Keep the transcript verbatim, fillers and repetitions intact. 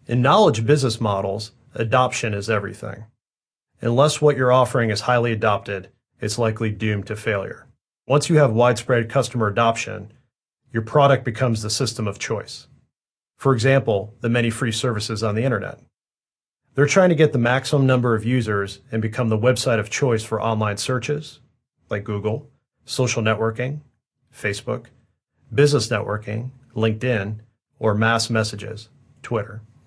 In knowledge business models, adoption is everything. Unless what you're offering is highly adopted, it's likely doomed to failure. Once you have widespread customer adoption, your product becomes the system of choice. For example, the many free services on the internet. They're trying to get the maximum number of users and become the website of choice for online searches, like Google, social networking, Facebook, business networking, LinkedIn, or mass messages, Twitter.